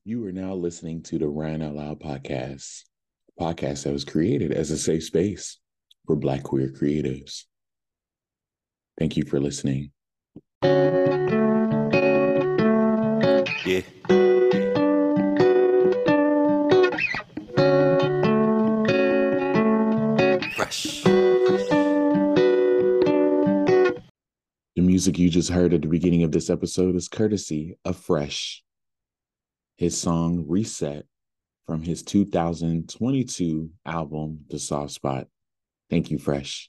You are now listening to the Ryan Out Loud podcast, a podcast that was created as a safe space for Black queer creatives. Thank you for listening. Yeah. Fresh. The music you just heard at the beginning of this episode is courtesy of Fresh. His song Reset from his 2022 album, The Soft Spot. Thank you, Fresh.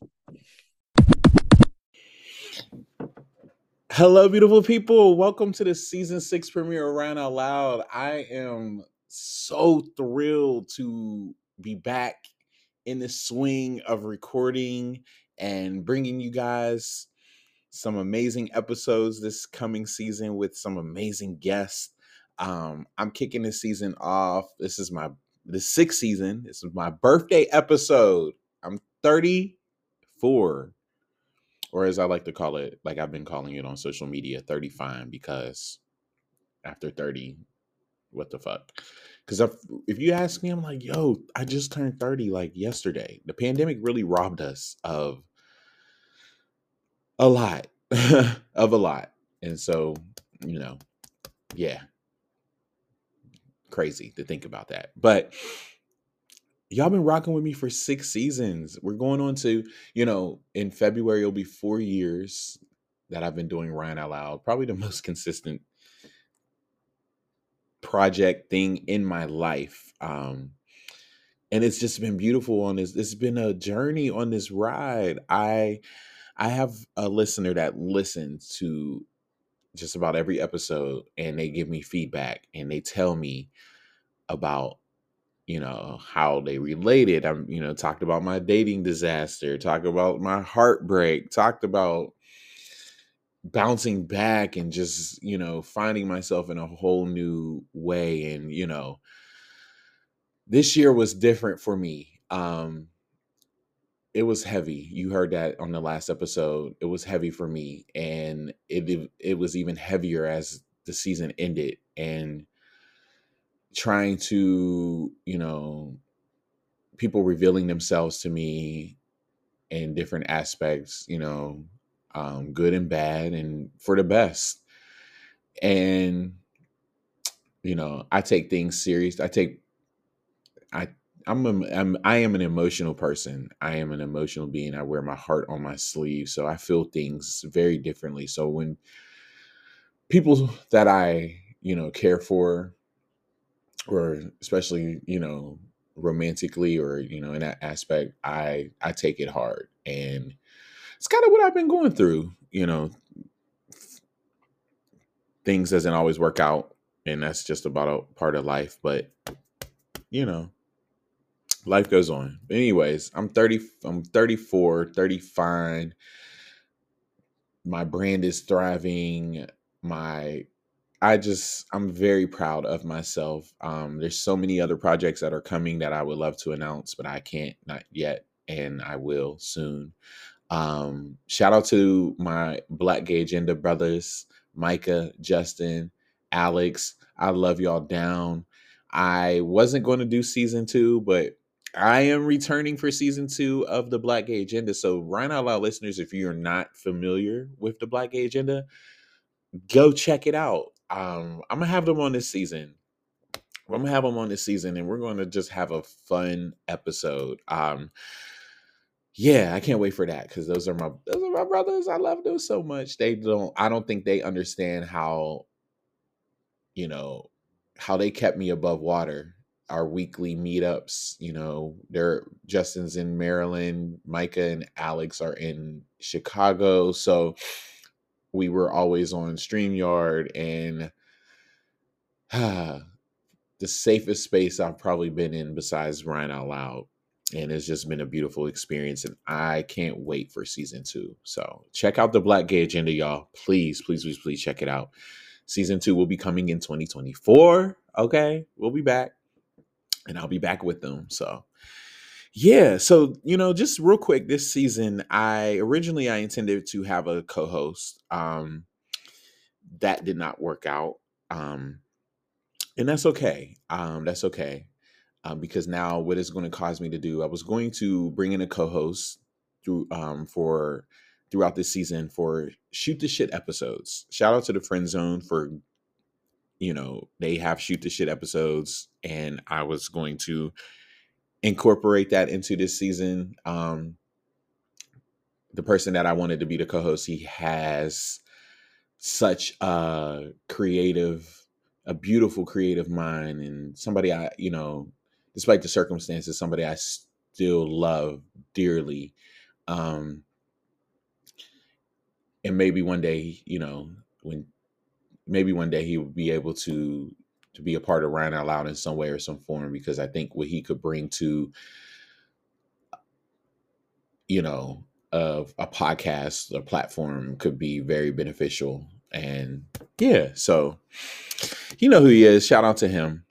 Hello, beautiful people. Welcome to the season 6 premiere of Ryan Out Loud. I am so thrilled to be back in the swing of recording and bringing you guys some amazing episodes this coming season with some amazing guests. I'm kicking this season off. This is the 6th season. This is my birthday episode. I'm 34. Or as I like to call it, like I've been calling it on social media, 30 fine, because after 30, what the fuck? Because if you ask me, I'm like, yo, I just turned 30 like yesterday. The pandemic really robbed us of a lot, of a lot. And so, yeah, crazy to think about that. But y'all been rocking with me for 6 seasons. We're going on to, in February, it'll be 4 years that I've been doing Ryan Out Loud. Probably the most consistent project thing in my life. And it's just been beautiful on this. It's been a journey on this ride. I have a listener that listens to just about every episode, and they give me feedback and they tell me about how they related. I'm talked about my dating disaster, talked about my heartbreak, talked about bouncing back and just finding myself in a whole new way. And this year was different for me. It was heavy. You heard that on the last episode. It was heavy for me, and it was even heavier as the season ended, and trying to, people revealing themselves to me in different aspects, good and bad and for the best. And, I take things serious. I, I am an emotional person. I am an emotional being. I wear my heart on my sleeve. So I feel things very differently. So when people that I, care for, or especially, romantically or, in that aspect, I take it hard. And it's kind of what I've been going through. Things doesn't always work out, and that's just about a part of life. But, you know, life goes on. But anyways, I'm 30, I'm 34, 30 fine. My brand is thriving. I'm very proud of myself. There's so many other projects that are coming that I would love to announce, but I can't, not yet, and I will soon. Shout out to my Black Gay Agenda brothers, Micah, Justin, Alex. I love y'all down. I wasn't going to do season 2, but I am returning for season 2 of the Black Gay Agenda. So, Ryan Out Loud listeners, if you're not familiar with the Black Gay Agenda, go check it out. I'm gonna have them on this season. I'm gonna have them on this season, and we're going to just have a fun episode. Yeah, I can't wait for that, because those are my brothers. I love them so much. I don't think they understand you know, how they kept me above water. Our weekly meetups, Justin's in Maryland, Micah and Alex are in Chicago. So we were always on StreamYard, and the safest space I've probably been in besides Ryan Out Loud. And it's just been a beautiful experience. And I can't wait for season 2. So check out the Black Gay Agenda, y'all. Please, please, please, please check it out. Season 2 will be coming in 2024. Okay. We'll be back. And I'll be back with them. So yeah. So, just real quick, this season, I intended to have a co-host. That did not work out. And that's okay. That's okay. Because now what it's going to cause me to do, I was going to bring in a co-host for throughout this season for shoot the shit episodes. Shout out to the Friend Zone for, they have shoot the shit episodes, and I was going to incorporate that into this season. The person that I wanted to be the co-host, he has such a beautiful creative mind, and somebody despite the circumstances, somebody I still love dearly. Um, and maybe one day, when maybe one day he will be able to be a part of Ryan Out Loud in some way or some form, because I think what he could bring to, of a podcast or platform could be very beneficial. And yeah, so who he is. Shout out to him.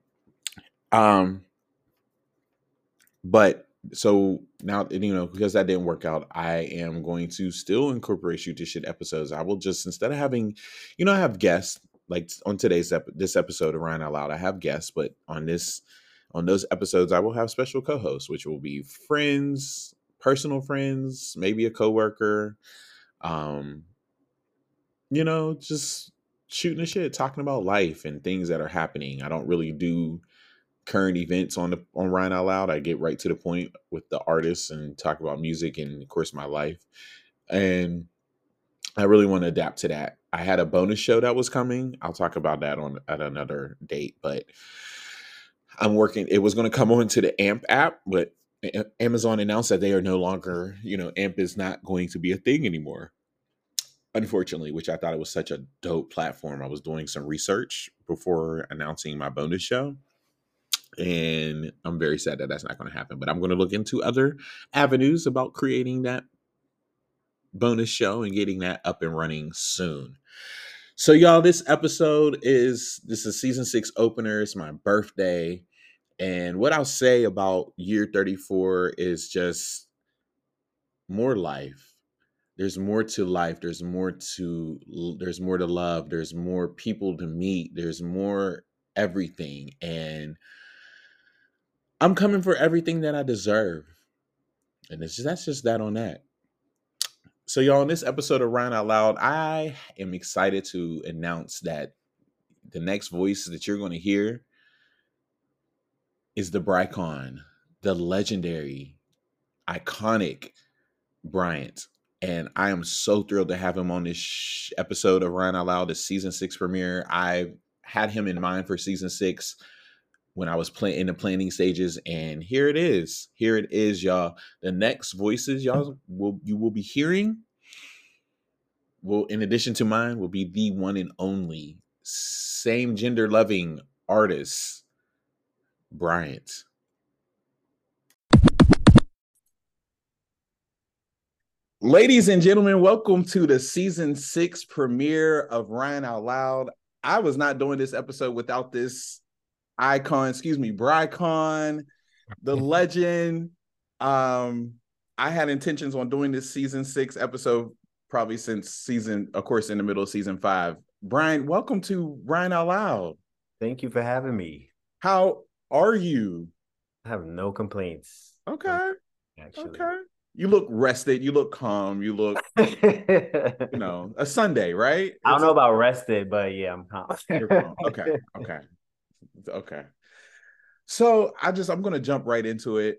But so now, because that didn't work out, I am going to still incorporate shoot to shit episodes. I will just, instead of having, I have guests, like on this episode of Ryan Out Loud, I have guests, but on those episodes, I will have special co-hosts, which will be friends, personal friends, maybe a coworker, just shooting the shit, talking about life and things that are happening. I don't really do current events on Ryan Out Loud. I get right to the point with the artists and talk about music and, of course, my life. And I really want to adapt to that. I had a bonus show that was coming. I'll talk about that at another date, but I'm working. It was going to come onto the AMP app, but Amazon announced that they are no longer, AMP is not going to be a thing anymore, unfortunately, which I thought it was such a dope platform. I was doing some research before announcing my bonus show, and I'm very sad that that's not going to happen. But I'm going to look into other avenues about creating that bonus show and getting that up and running soon. So, y'all, this is season 6 opener. It's my birthday. And what I'll say about year 34 is just more life. There's more to life. There's more to love. There's more people to meet. There's more everything. And I'm coming for everything that I deserve. And that's just that on that. So, y'all, in this episode of Ryan Out Loud, I am excited to announce that the next voice that you're going to hear is the Brycon, the legendary, iconic Bryant. And I am so thrilled to have him on this episode of Ryan Out Loud, the season 6 premiere. I had him in mind for season 6 when I was in the planning stages, and here it is. Here it is, y'all. The next voices you will be hearing in addition to mine, will be the one and only same gender loving artist, Bryant. Ladies and gentlemen, welcome to the season 6 premiere of Ryan Out Loud. I was not doing this episode without this Brycon, the legend. I had intentions on doing this season 6 episode probably since of course, in the middle of season 5. Brian, welcome to Ryan Out Loud. Thank you for having me. How are you? I have no complaints. Okay. Okay. You look rested. You look calm. You look, a Sunday, right? I don't know about rested, but yeah, I'm calm. You're calm. Okay. So I'm going to jump right into it.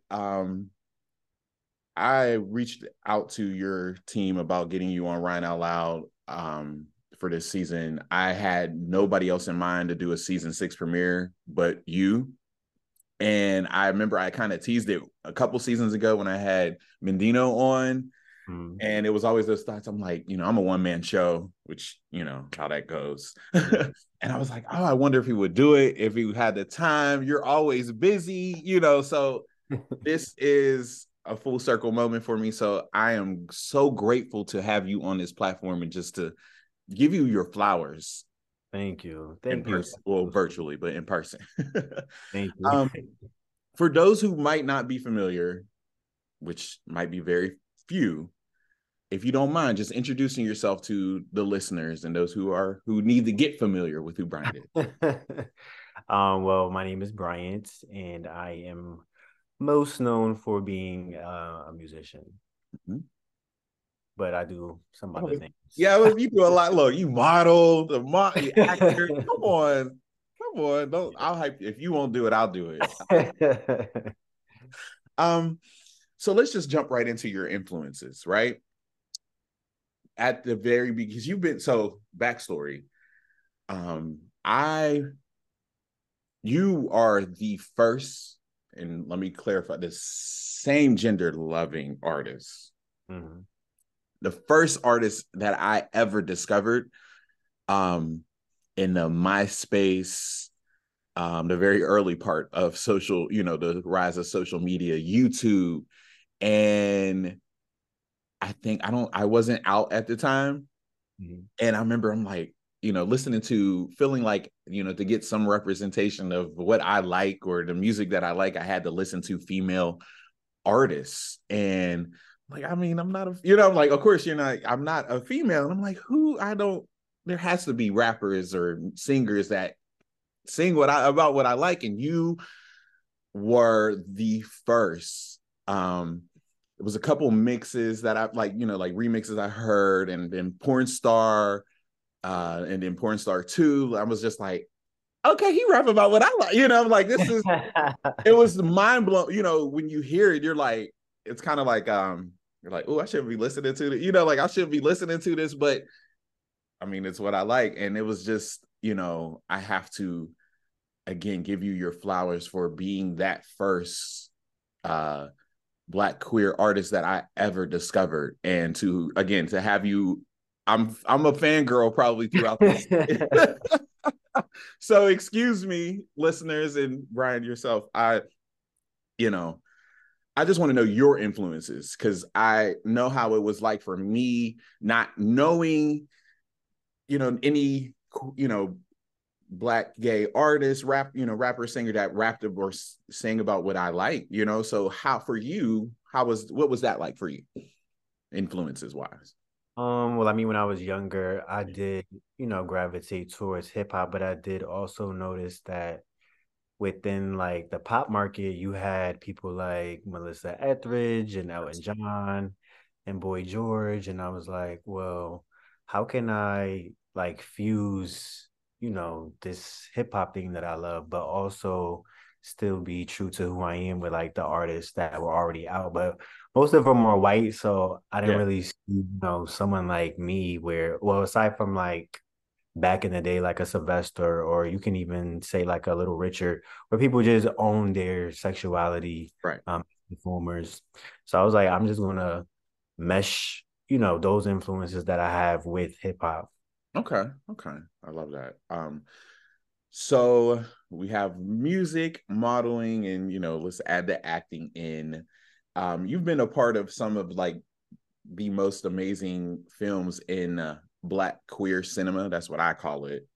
I reached out to your team about getting you on Ryan Out Loud for this season. I had nobody else in mind to do a season 6 premiere but you. And I remember I kind of teased it a couple seasons ago when I had Mendino on. And it was always those thoughts. I'm like, I'm a one-man show, which, how that goes. And I was like, oh, I wonder if he would do it, if he had the time. You're always busy, so this is a full circle moment for me. So I am so grateful to have you on this platform and just to give you your flowers. Thank you. Well, virtually, but in person. Thank you. For those who might not be familiar, which might be very few, if you don't mind just introducing yourself to the listeners and those who need to get familiar with who Brian is. Well, my name is Bryant, and I am most known for being a musician, Mhm. but I do some Oh, other things. yeah, well, you do a lot. Look, you model, you actor. Come on. Don't. I'll hype you. If you won't do it, I'll do it. Um, so let's just jump right into your influences, right? At the very beginning, because you've been so backstory. I you are the first, and let me clarify, the same gender loving artist. Mhm. The first artist that I ever discovered um in the MySpace, the very early part of social, the rise of social media, YouTube. And I wasn't out at the time. Mhm. And I remember I'm like, listening to, feeling like, to get some representation of what I like or the music that I like, I had to listen to female artists. And like, I mean, I'm not I'm like, of course I'm not a female. And I'm like, there has to be rappers or singers that sing about what I like. And you were the first. It was a couple mixes that I like, like remixes I heard, and then Porn Star, and then Porn Star 2. I was just like, okay, he rap about what I like. I'm like, it was mind blowing. When you hear it, you're like, it's kind of like, you're like, oh, I shouldn't be listening to it. Like I shouldn't be listening to this, but I mean, it's what I like. And it was just, I have to again give you your flowers for being that first uh Black queer artist that I ever discovered. And to have you, I'm a fangirl probably throughout this. So excuse me, listeners, and Brian yourself. You know, I just want to know your influences, because I know how it was like for me, not knowing, any, Black gay artist, rapper, singer that rapped or sang about what I like. So how for you, what was that like for you, influences wise? Well, I mean, when I was younger, I did, gravitate towards hip hop, but I did also notice that within like the pop market, you had people like Melissa Etheridge and Elton John and Boy George. And I was like, well, how can I like fuse, this hip hop thing that I love, but also still be true to who I am with like the artists that were already out. But most of them are white, so I didn't Yeah, really see, someone like me where, well, aside from like back in the day, like a Sylvester, or you can even say like a Little Richard, where people just own their sexuality, right. performers. So I was like, I'm just gonna mesh, those influences that I have with hip hop. Okay, okay, I love that. So we have music, modeling, and let's add the acting in. You've been a part of some of like the most amazing films in Black queer cinema. That's what I call it.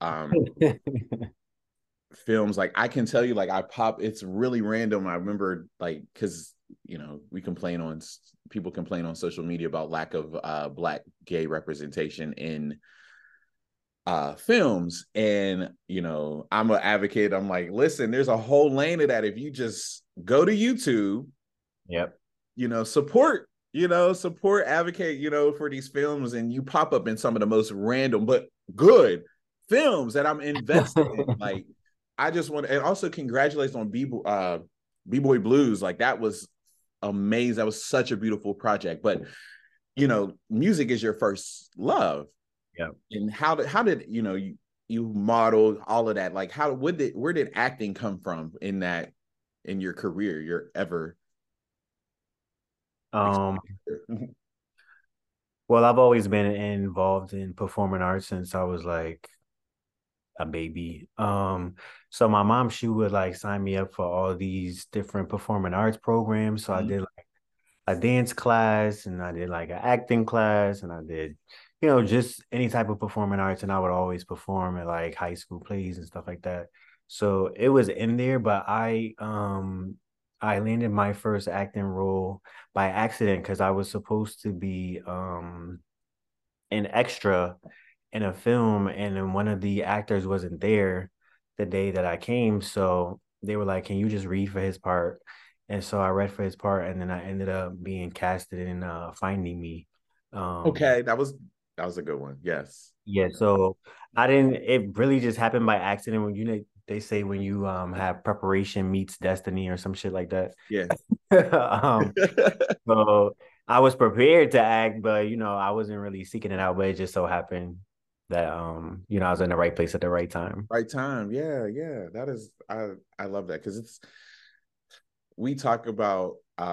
Films like, I can tell you, like, it's really random. I remember, like, because we complain on people complain on social media about lack of Black gay representation in films. And I'm an advocate. I'm like, listen, there's a whole lane of that. If you just go to YouTube, Yep. support, advocate, for these films, and you pop up in some of the most random but good films that I'm invested in. Like, I just want to, and also congratulations on B-Boy Blues. Like, that was amazing. That was such a beautiful project. But music is your first love. Yep. And how did you model all of that? Like, where did acting come from in your career, your ever Um, well, I've always been involved in performing arts since I was like a baby. So my mom, she would like sign me up for all these different performing arts programs. So I did like a dance class, and I did like an acting class, and I did, just any type of performing arts. And I would always perform at like high school plays and stuff like that. So it was in there, but I landed my first acting role by accident because I was supposed to be an extra in a film, and then one of the actors wasn't there the day that I came. So they were like, "Can you just read for his part?" And so I read for his part, and then I ended up being casted in Finding Me. Okay, that was a good one. Yes. Yeah, so I didn't. It really just happened by accident. When they say when you have preparation meets destiny or some shit like that. Yeah. um, so I was prepared to act, but I wasn't really seeking it out. But it just so happened that I was in the right place at the right time. Right time. Yeah, yeah. That is I love that because we talk about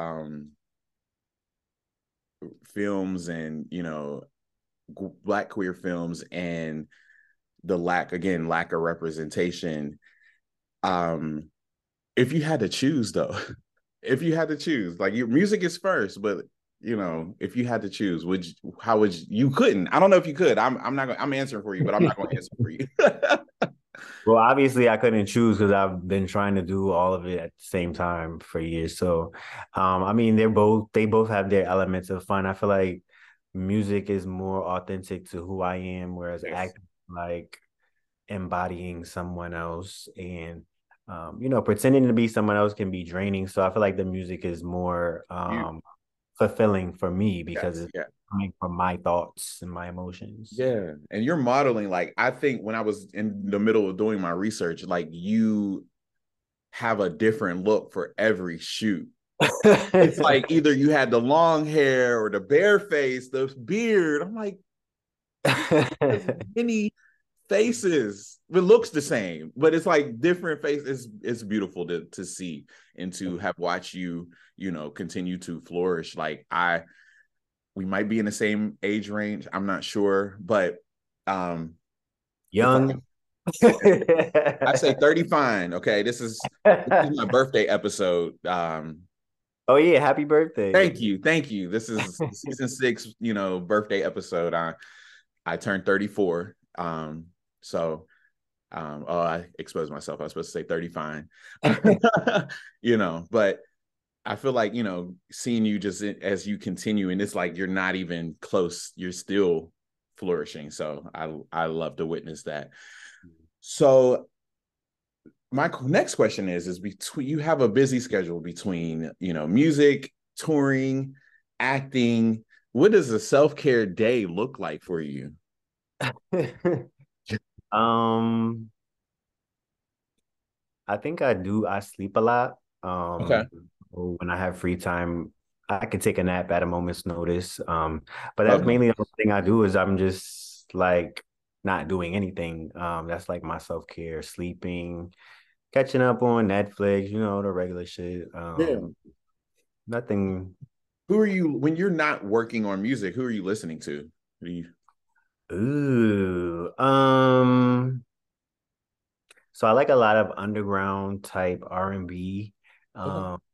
films and black queer films and the lack of representation. um if you had to choose though, if you had to choose, like, your music is first, but if you had to choose, how would you couldn't, I don't know if you could. I'm not gonna, I'm answering for you, but I'm not gonna answer for you. Well, obviously, I couldn't choose because I've been trying to do all of it at the same time for years. So, I mean, they both have their elements of fun. I feel like music is more authentic to who I am, whereas Yes. acting like embodying someone else and pretending to be someone else can be draining. So I feel like the music is more You fulfilling for me because yes, it's yeah. coming from my thoughts and my emotions. Yeah. And you're modeling, like, I think when I was in the middle of doing my research, like, you have a different look for every shoot. It's like either you had the long hair or the bare face, the beard. I'm like, there's many faces. It looks the same, but it's like different faces. It's beautiful to see and to have watched you, continue to flourish. Like, we might be in the same age range. I'm not sure, but if Young. I say 30, fine. Okay, this is my birthday episode. Oh yeah, happy birthday. Thank you. This is season 6, birthday episode. I turned 34. Oh, I exposed myself. I was supposed to say 30, fine. But I feel like, seeing you just as you continue, and it's like you're not even close, you're still flourishing. So I love to witness that. So my next question is between, you have a busy schedule between, music, touring, acting. What does a self-care day look like for you? um, I think I do. I sleep a lot. Okay. When I have free time, I can take a nap at a moment's notice. But that's Love that. mainly the only thing I do is I'm just like not doing anything. That's like my self-care, sleeping, catching up on Netflix, the regular shit. Yeah. Nothing. Who are you when you're not working on music? Who are you listening to? Who do you? Ooh. So I like a lot of underground type R&B. Okay. Um,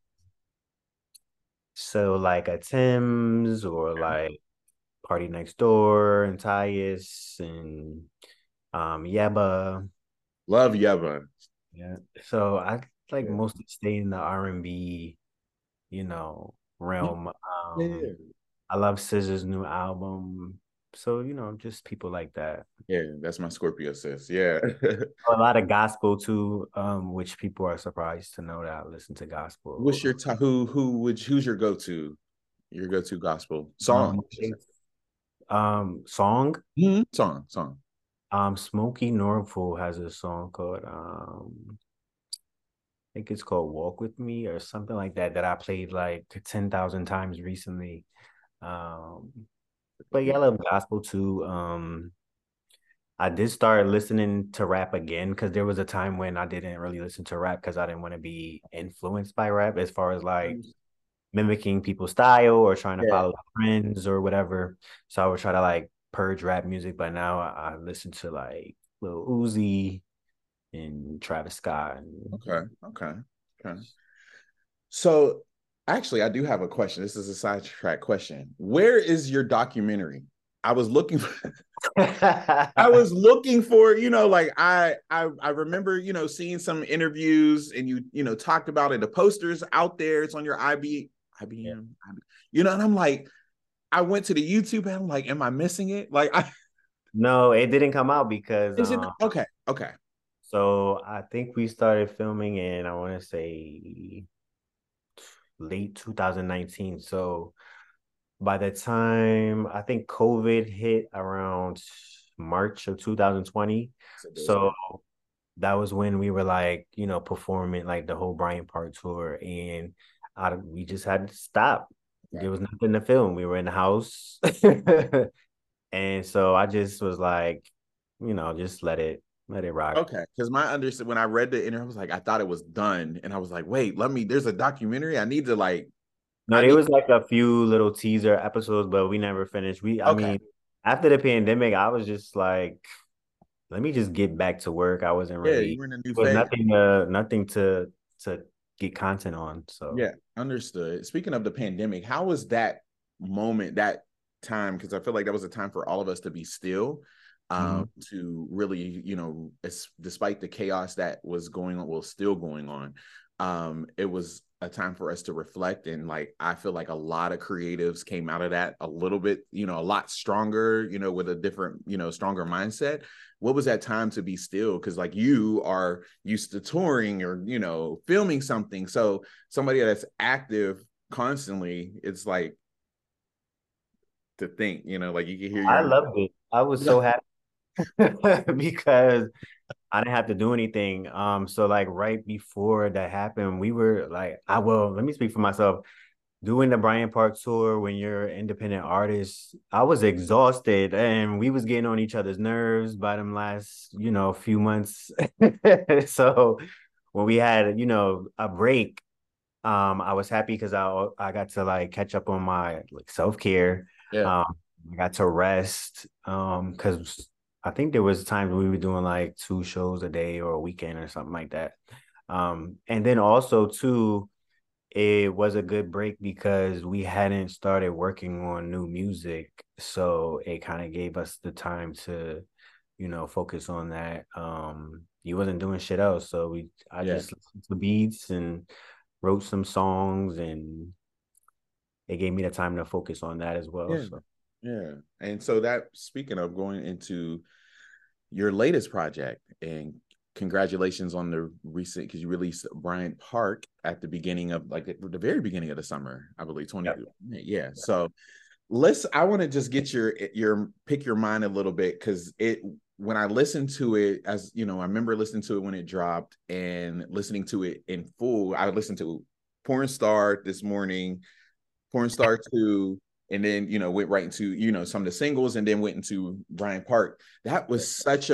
so like a Tim's or like Party Next Door and Tyus and Yeba. Love Yeva. Yeah. So I like Yeah. mostly stay in the R&B, realm. Yeah. I love SZA's new album. So, just people like that. Yeah. That's my Scorpio sis. Yeah. A lot of gospel too, which people are surprised to know that I listen to What's gospel. your who's your go-to? Your go-to gospel song? Um, Song. Song. Smokey Norfolk has a song called I think it's called Walk With Me or something like that that I played like 10,000 times recently. Um, but yeah, I love gospel too. I did start listening to rap again because there was a time when I didn't really listen to rap because I didn't want to be influenced by rap as far as like mimicking people's style or trying to Yeah. follow trends or whatever. So I would try to like purge rap music, but now I listen to like Lil Uzi and Travis Scott. Okay. Okay. Okay. So actually, I do have a question. This is a sidetrack question. Where is your documentary? I was looking for, I was looking for, like, I remember, seeing some interviews, and you talked about it. The posters out there, it's on your Yeah. IBM, and I'm like, I went to the YouTube and I'm like, am I missing it? Like, No, it didn't come out because is it okay? Okay. So I think we started filming in, I want to say late 2019. So by the time I think COVID hit around March of 2020. So it was So been that was when we were like, performing like the whole Bryant Park tour, and we just had to stop. okay. There was nothing to film. We were in the house. And so I just was like, just let it rock. Okay, because my understand when I read the interview, I was like, I thought it was done, and I was like, wait, let me. There's a documentary. I need to like. No, I there need. was like a few little teaser episodes, but we never finished. I Okay, mean, after the pandemic, I was just like, let me just get back to work. I wasn't yeah, really, you were in a new there was phase. nothing to get content on. So Yeah, understood. Speaking of the pandemic, how was that moment, that time? Because I feel like that was a time for all of us to be still, mhm. to really, despite the chaos that was going on, well, still going on, it was a time for us to reflect. And like, I feel like a lot of creatives came out of that a little bit, a lot stronger, with a different, stronger mindset. What was that time to be still? Because like you are used to touring or, filming something. So somebody that's active constantly, it's like to think, like you can hear I your loved it. I was so happy because I didn't have to do anything. So like right before that happened, we were like, let me speak for myself. Doing the Bryant Park tour when you're an independent artist, I was exhausted and we was getting on each other's nerves by them last, few months. So when we had, a break, I was happy because I got to like catch up on my like self-care. yeah. I got to rest. Because I think there was times we were doing like 2 shows a day or a weekend or something like that. And then also too, it was a good break because we hadn't started working on new music. So it kind of gave us the time to, focus on that. You wasn't doing shit else. So I Yeah. just listened to beats and wrote some songs, and it gave me the time to focus on that as well. Yeah. So Yeah. And so that, speaking of going into your latest project, and congratulations on the recent, because you released Bryant Park at the beginning of like the very beginning of the summer, I believe 20. yep. Yeah. So I want to just get your pick your mind a little bit, because when I listened to it, as you know, I remember listening to it when it dropped and listening to it in full. I listened to Porn Star this morning, Porn Star 2, and then went right into some of the singles, and then went into Bryant Park. That was such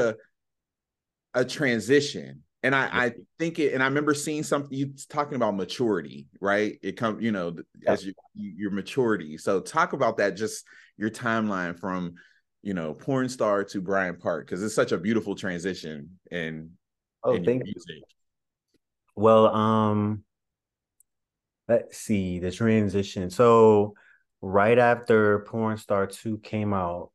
a transition. And I think it, and I remember seeing something you talking about maturity, right? It comes, Yep. as your maturity. So talk about that, just your timeline from, Porn Star to Bryant Park, because it's such a beautiful transition in Oh, your thank you. music. Well, let's see the transition. So right after Porn Star 2 came out,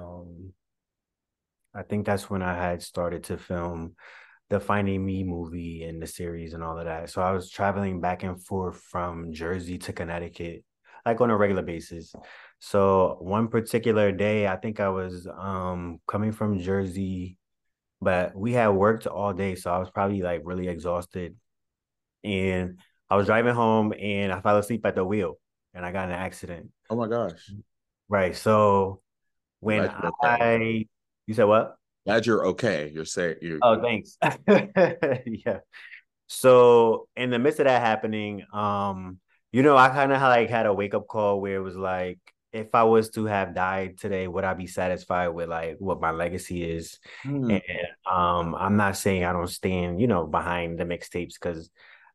I think that's when I had started to film the Finding Me movie and the series and all of that. So I was traveling back and forth from Jersey to Connecticut, like on a regular basis. So one particular day, I think I was coming from Jersey, but we had worked all day, so I was probably like really exhausted. And I was driving home and I fell asleep at the wheel and I got in an accident. Oh my gosh. Right. So when Glad you're okay. you said what? Glad you're okay. You're saying you. Oh, thanks. Yeah. So in the midst of that happening, I kind of like had a wake up call where it was like, if I was to have died today, would I be satisfied with like what my legacy is? Hmm. And I'm not saying I don't stand, behind the mixtapes because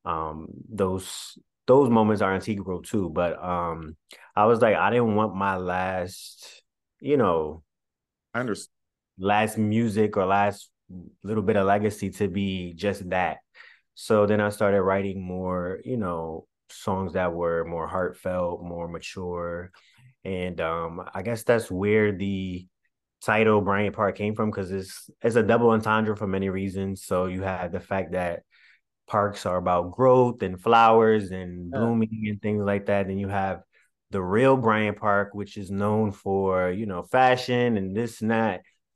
those moments are integral too. But I was like, I didn't want my you know, I understand. last music or last little bit of legacy to be just that. So then I started writing more, songs that were more heartfelt, more mature. And I guess that's where the title Bryant Park came from, because it's a double entendre for many reasons. So you have the fact that parks are about growth and flowers and Yeah. blooming and things like that. And you have the real Bryant Park, which is known for, fashion and this and that.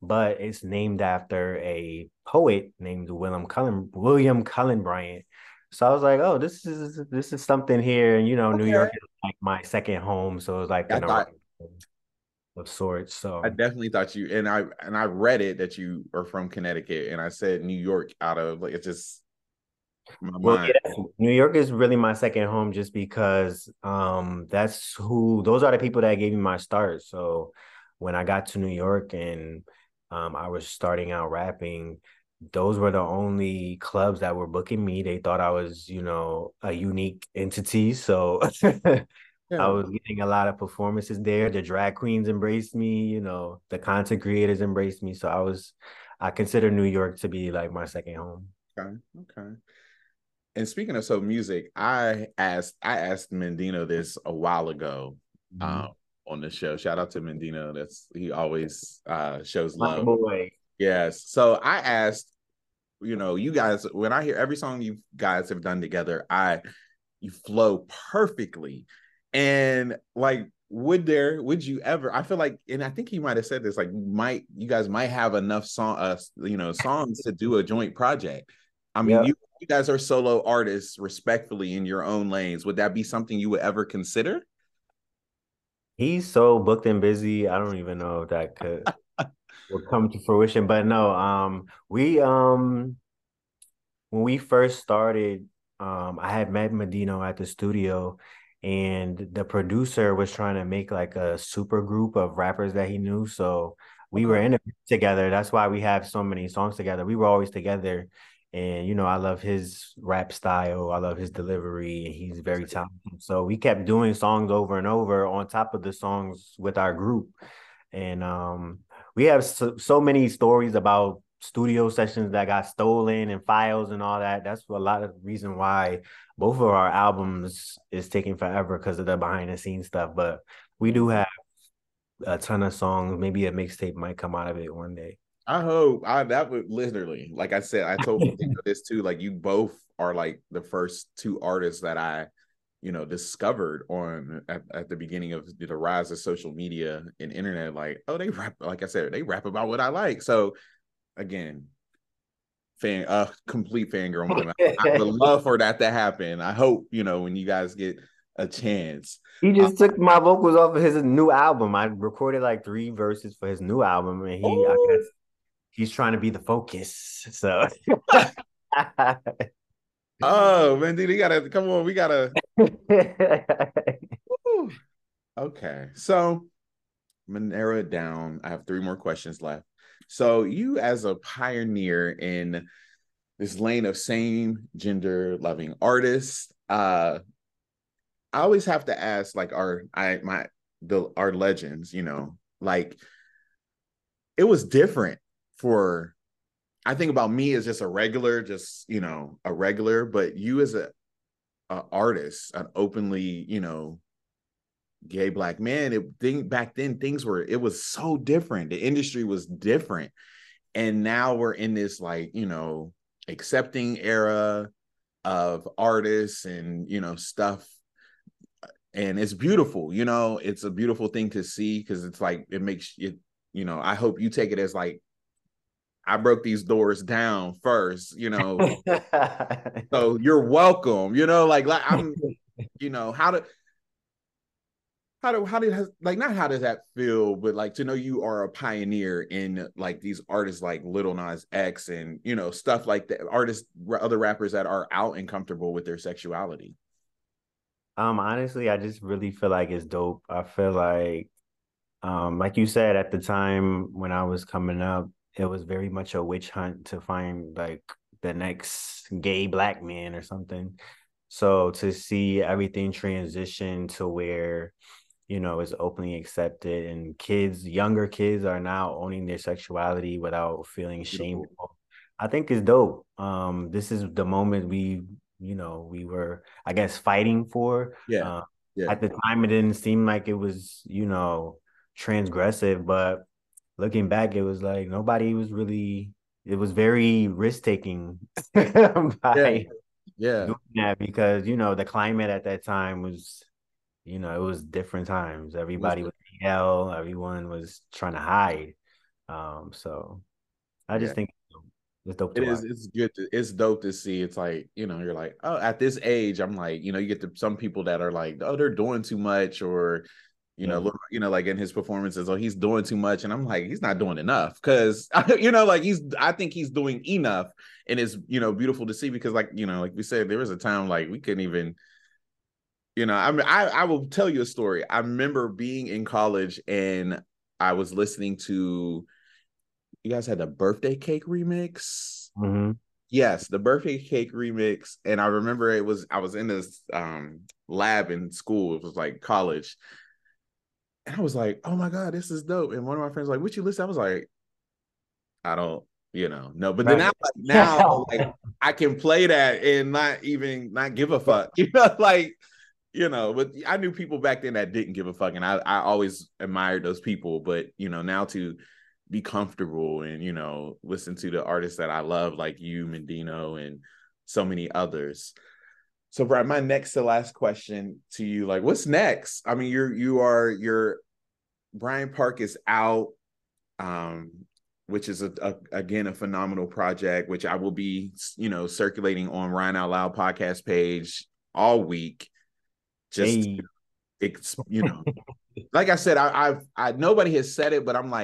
but it's named after a poet named William Cullen Bryant. So I was like, oh, this is something here. And New Okay. York is like my second home. So it was like I an thought arrival of sorts. I So definitely thought you and I read it that you are from Connecticut, and I said New York out of like it's just my well, mind. yeah, New York is really my second home just because those are the people that gave me my start. So when I got to New York and I was starting out rapping, those were the only clubs that were booking me. They thought I was, a unique entity. So I Yeah. was getting a lot of performances there. The drag queens embraced me, the content creators embraced me. So I consider New York to be like my second home. Okay. Okay. And speaking of music, I asked Mendino this a while ago Mhm. on the show. Shout out to Mendino. He always shows My love. boy. Yes. So I asked, you guys, when I hear every song you guys have done together, you flow perfectly. And like, would you ever, I feel like, and I think he might have said this, like, you guys might have enough songs to do a joint project. I mean, Yeah. you guys are solo artists respectfully in your own lanes. Would that be something you would ever consider? He's so booked and busy. I don't even know if that could will come to fruition. But no, we when we first started, I had met Medino at the studio, and the producer was trying to make like a super group of rappers that he knew. So we were Okay. in it together. That's why we have so many songs together. We were always together. And I love his rap style. I love his delivery, and he's very talented. So we kept doing songs over and over on top of the songs with our group. And we have so many stories about studio sessions that got stolen and files and all that. That's a lot of the reason why both of our albums is taking forever because of the behind the scenes stuff. But we do have a ton of songs. Maybe a mixtape might come out of it one day. I hope that would literally, like I said, I told this too. Like you both are like the first two artists that I, discovered at the beginning of the rise of social media and internet. Like, oh, they rap, like I said, they rap about what I like. So again, complete fangirl moment. I would love for that to happen. I hope, when you guys get a chance. He Uh, just took my vocals off of his new album. I recorded like 3 verses for his new album, and I oh, guess he's trying to be the focus. So oh man, dude, you gotta come on. We gotta. Woo. Okay, so I'm gonna narrow it down. I have three more questions left. So, you as a pioneer in this lane of same gender loving artists, I always have to ask, like, our legends, like it was different for. I think about me as just a regular, a regular, but you as a artist, an openly, gay black man, back then it was so different. The industry was different. And now we're in this like, accepting era of artists and stuff. And it's beautiful, it's a beautiful thing to see because it's like it makes it, I hope you take it as like I broke these doors down first, so you're welcome, like I'm, how to how did like not how does that feel, but like to know you are a pioneer in like these artists like Little Nas X and stuff like that, other rappers that are out and comfortable with their sexuality. Honestly, I just really feel like it's dope. I feel like you said, at the time when I was coming up, it was very much a witch hunt to find like the next gay black man or something. So to see everything transition to where, it's openly accepted, and younger kids are now owning their sexuality without feeling Beautiful. shameful, I think is dope. This is the moment we were, I guess, fighting for. Yeah. Yeah. At the time, it didn't seem like it was, transgressive, but looking back, it was like nobody was really, it was very risk taking Yeah. by Yeah. doing that because, the climate at that time was, it was different times. It was Everybody was in hell, everyone was trying to hide. So I Yeah. just think it's dope It to is. watch. It's good. It's dope to see. It's like, you're like, oh, at this age, I'm like, you get to some people that are like, oh, they're doing too much, or, Yeah. look, like in his performances, oh, he's doing too much, and I'm like, he's not doing enough, because like I think he's doing enough, and it's beautiful to see, because like like we said, there was a time like we couldn't even. I mean, I will tell you a story. I remember being in college and I was listening to. You guys had the birthday cake remix. Mm-hmm. Yes, the birthday cake remix. And I remember I was in this lab in school. It was like college. And I was like, oh my God, this is dope. And one of my friends was like, what you listen? I was like, I don't, no. But then Right. now like I can play that and not give a fuck. Like, but I knew people back then that didn't give a fuck. And I always admired those people. But now to be comfortable and listen to the artists that I love, like you, Mendino, and so many others. So Brian, my next to last question to you, like, what's next? I mean, you're Bryant Park is out, um which is again a phenomenal project, which I will be circulating on Ryan Out Loud podcast page all week. Just Hey. it's like I said, I nobody has said it, but I'm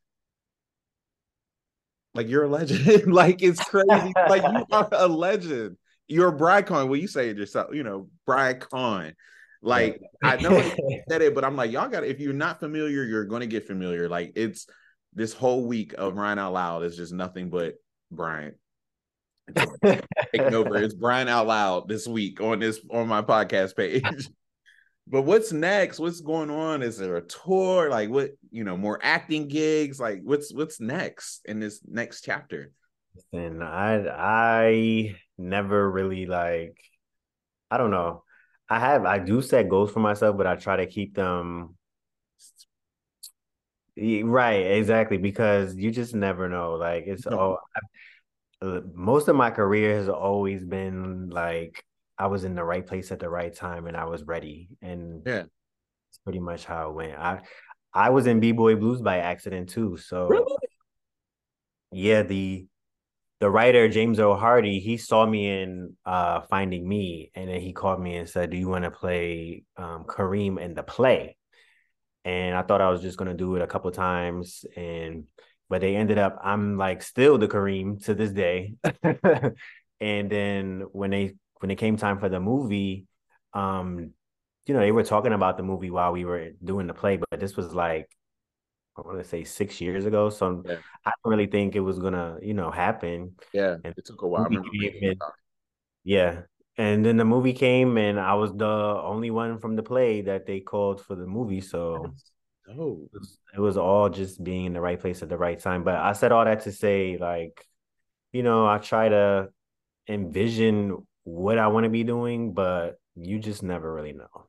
like, you're a legend. Like, it's crazy. Like, you are a legend. You're a Brycon. Well, you say it yourself, Brycon. Like, I know Yeah. it said it, but I'm like, y'all got, if you're not familiar, you're going to get familiar. Like, it's this whole week of Ryan Out Loud is just nothing but Bryant. It's taking over. It's Brian Out Loud this week on my podcast page. But what's next? What's going on? Is there a tour? Like, what, more acting gigs? Like, what's next in this next chapter? And I never really like, I don't know. I do set goals for myself, but I try to keep them right, exactly, because you just never know. Like it's No. all most of my career has always been like I was in the right place at the right time and I was ready. And Yeah. it's pretty much how it went. I was in B-Boy Blues by accident too. So Really? yeah, the writer James O'Hardy, he saw me in Finding Me, and then he called me and said, "Do you want to play Kareem in the play?" And I thought I was just gonna do it a couple times, but they ended up I'm like still the Kareem to this day. And then when it came time for the movie, um, they were talking about the movie while we were doing the play, but this was like I want to say 6 years ago. So Yeah. I don't really think it was gonna, happen. Yeah. And It took a while. I the movie remember came reading and about yeah. And then the movie came and I was the only one from the play that they called for the movie. it. So Oh, it was all just being in the right place at the right time. But I said all that to say, like, I try to envision what I want to be doing, but you just never really know.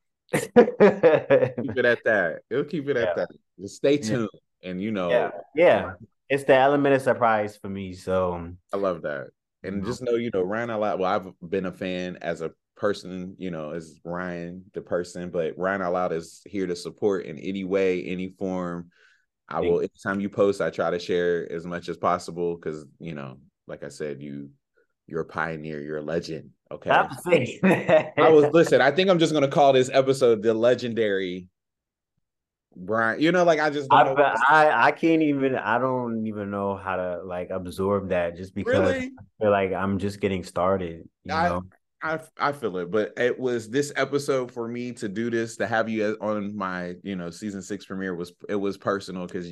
keep it at that. It'll keep it at Yeah. that. Just stay Yeah. tuned. And Yeah. and Yeah. It's the element of surprise for me. So, I love that. you And know, just know, Ryan Out Loud. Well, I've been a fan as a person, as Ryan the person, but Ryan Out Loud is here to support in any way, any form. I will, thank anytime you post, I try to share as much as possible, because, like I said, you're a pioneer, you're a legend. Okay. stop saying I that. listen, I think I'm just gonna call this episode the legendary Brian. Like, I just don't know. I can't even I don't even know how to like absorb that just because Really? I feel like I'm just getting started, you I know. I feel it, but it was this episode for me to do this, to have you on my season 6 premiere, was personal, because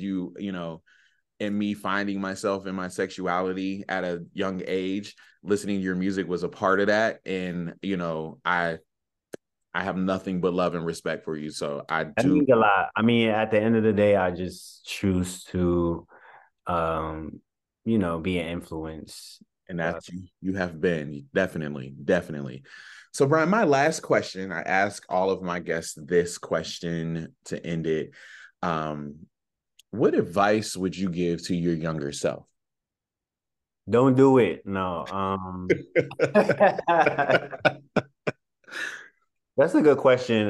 and me finding myself in my sexuality at a young age, listening to your music was a part of that, and I have nothing but love and respect for you, so I That do. means a lot. I mean, at the end of the day, I just choose to um, be an influence. And But that you have been, definitely. So Brian, my last question, I ask all of my guests this question to end it. What advice would you give to your younger self? don't do it. No. That's a good question.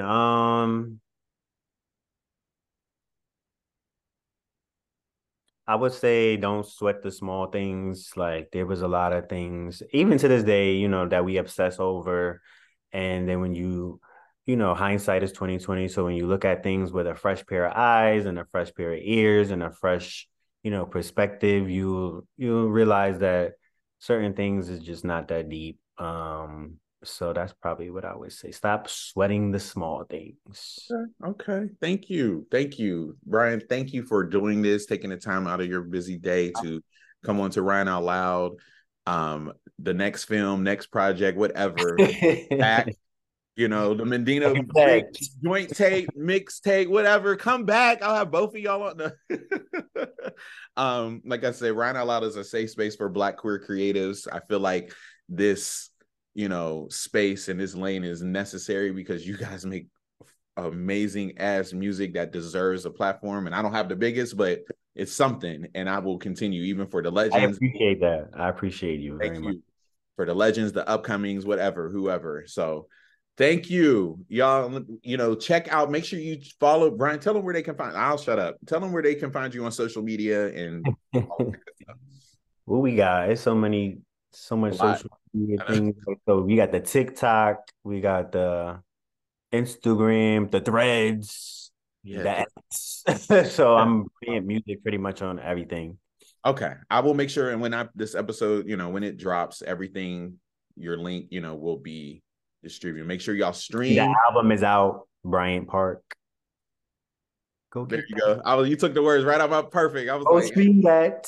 I would say don't sweat the small things. Like there was a lot of things, even to this day, that we obsess over. And then when hindsight is 2020. So when you look at things with a fresh pair of eyes and a fresh pair of ears and a fresh, perspective, you'll realize that certain things is just not that deep. So that's probably what I would say. Stop sweating the small things. Okay. Thank you. Thank you, Brian. Thank you for doing this, taking the time out of your busy day to come on to Ryan Out Loud. The next film, next project, whatever. Back, the Mendina joint tape, mix tape, whatever. Come back. I'll have both of y'all on the like I said, Ryan Out Loud is a safe space for Black queer creatives. I feel like this space and this lane is necessary because you guys make amazing ass music that deserves a platform. And I don't have the biggest, but it's something. And I will continue even for the legends. I appreciate that. I appreciate you very much. For the legends, the upcomings, whatever, whoever. So thank you, y'all. Check out, make sure you follow Brian. Tell them where they can find. I'll shut up. Tell them where they can find you on social media and what we got. It's so much social media things. So we got the TikTok, we got the Instagram, the Threads, the X. So I'm playing music pretty much on everything. Okay, I will make sure, and when this episode, when it drops, everything, your link, will be distributed. Make sure y'all stream. The album is out, Bryant Park. Go there you go. You took the words right out my perfect. I was like, stream that.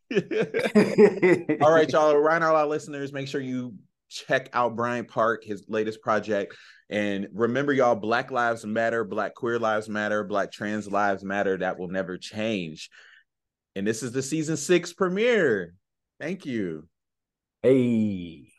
All right, y'all. Right now, our listeners, make sure you check out Bryant Park, his latest project. And remember, y'all, Black Lives Matter, Black Queer Lives Matter, Black Trans Lives Matter. That will never change. And this is the season 6 premiere. Thank you. Hey.